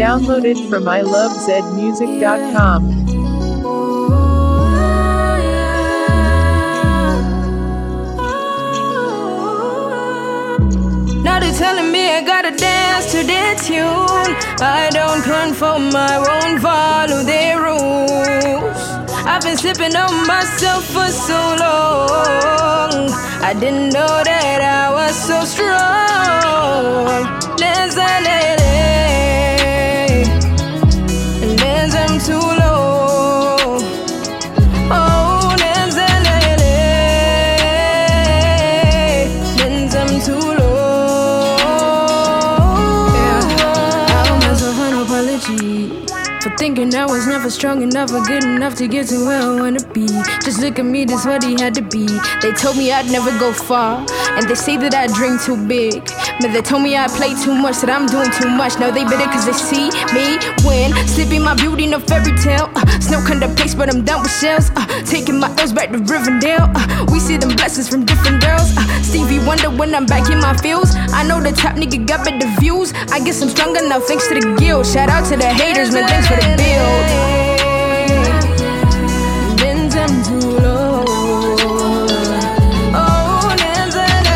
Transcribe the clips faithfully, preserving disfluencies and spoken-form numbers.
Downloaded from I love zed music dot com. Now they're telling me I gotta dance to their tune. I don't conform, I won't follow their rules. I've been sipping on myself for so long. I didn't know that I was so strong. Let's let it, let's I'm too low. Oh, let's let it, let's I'm too low. For thinking I was never strong enough or good enough to get to where I wanna be. Just look at me, that's what he had to be. They told me I'd never go far, and they say that I dream too big. But they told me I play too much, that I'm doing too much. Now they bitter cause they see me win. Slipping my beauty in a fairy tale. uh, Snow kind of pace, but I'm done with shells. uh, Taking my L's back to Rivendell. uh, We see them blessings from different girls. uh, Stevie Wonder when I'm back in my fields. I know the top nigga got better views. I guess I'm stronger now thanks to the guild. Shout out to the haters, man, thanks for the build. Then I'm too low. Oh, then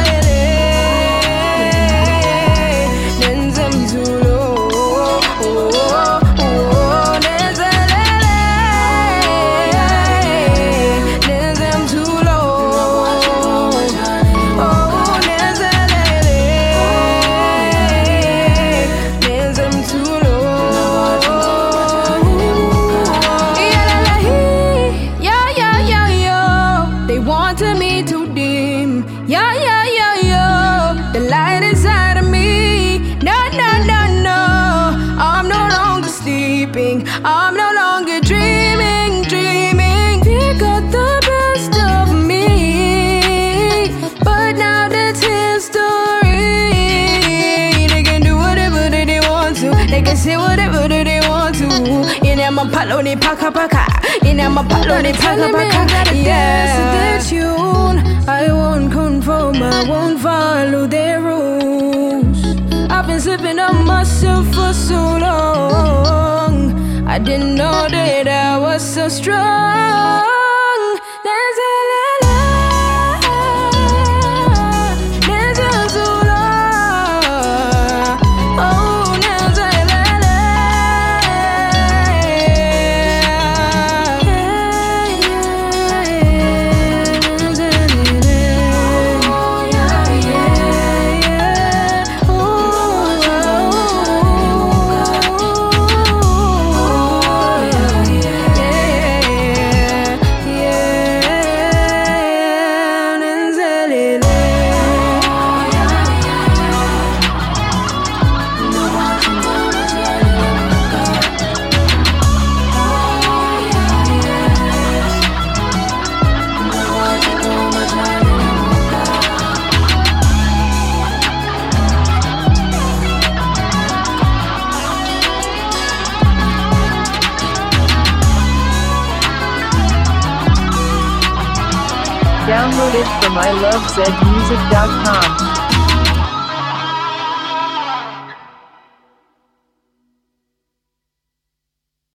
I'm too low. Oh, then I'm too low. Oh, then I'm too low. Wanted me to dim, yeah, yeah, yeah, yeah. The light inside of me, no, no, no, no. I'm no longer sleeping, I'm no longer dreaming, dreaming. They got the best of me, but now that's history. They can do whatever they want to, they can say whatever they want to. In my palo ni paka paka, in my palo ni paka paka, yeah. Tune. I won't conform, I won't follow their rules. I've been slipping on myself for so long. I didn't know that I was so strong. Let's Downloaded from I love zed music dot com.